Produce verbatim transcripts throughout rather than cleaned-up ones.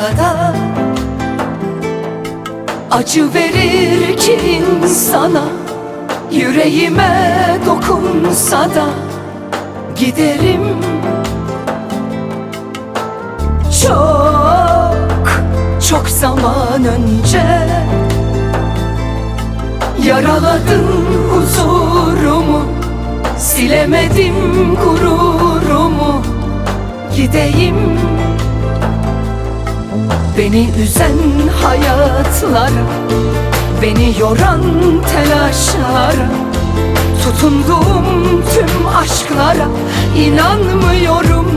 kadar acı verir ki insana, yüreğime dokunsa da giderim. Çok, çok zaman önce yaraladın huzurumu, silemedim gururumu. Gideyim. Beni üzen hayatlara, beni yoran telaşlara, tutunduğum tüm aşklara inanmıyorum.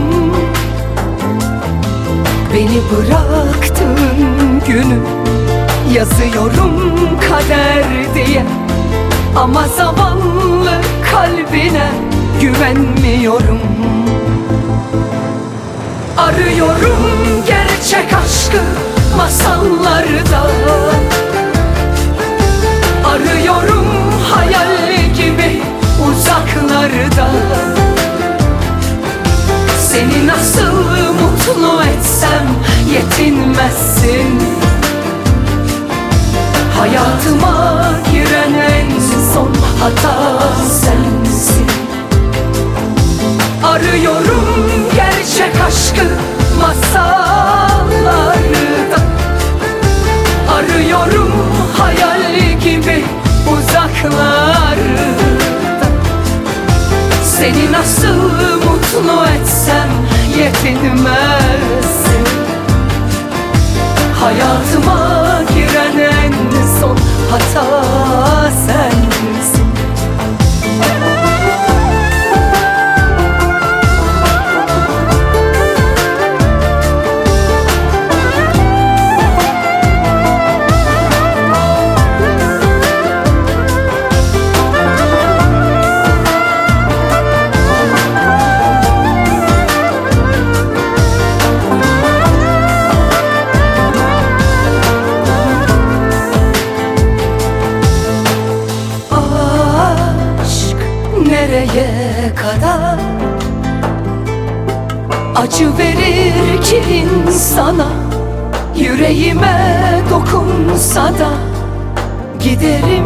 Beni bıraktığın günü yazıyorum kader diye, ama zavallı kalbine güvenmiyorum. Arıyorum gerçek aşkı masallarda, arıyorum hayal gibi uzaklarda. Seni nasıl mutlu etsem yetinmezsin. Hayatıma giren en son hata sensin. Arıyorum gerçek aşkı masallarda, arıyorum hayal gibi uzaklarda. Seni nasıl mutlu etsem yetinmezsin. Hayatıma giren en son hata sensin. Nereye kadar acı verir ki insana, yüreğime dokunsa da giderim.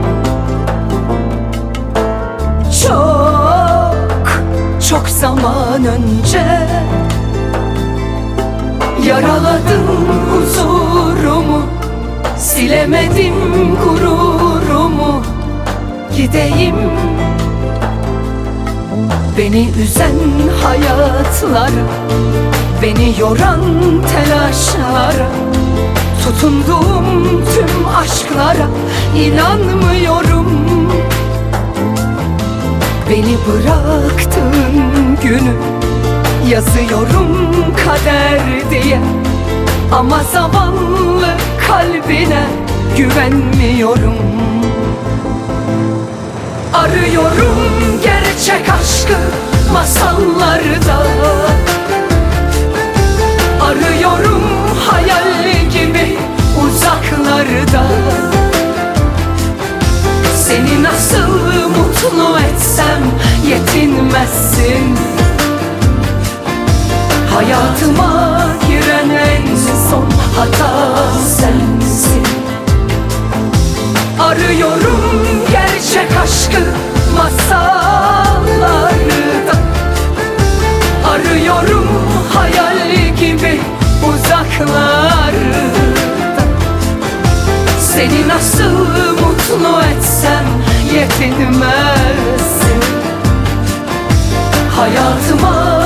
Çok, çok zaman önce yaraladın huzurumu, silemedim gururumu. Gideyim. Beni üzen hayatlara, beni yoran telaşlara, tutunduğum tüm aşklara inanmıyorum. Beni bıraktığın günü yazıyorum kader diye, ama zavallı kalbine güvenmiyorum. Arıyorum gerçek aşkı masallarda, arıyorum hayal gibi uzaklarda. Seni nasıl mutlu etsem yetinmezsin. Hayatıma giren en son hata sensin. Arıyorum gerçek aşkı masallarda, arıyorum hayal gibi uzaklarda. Seni nasıl mutlu etsem yetinmezsin. Hayatıma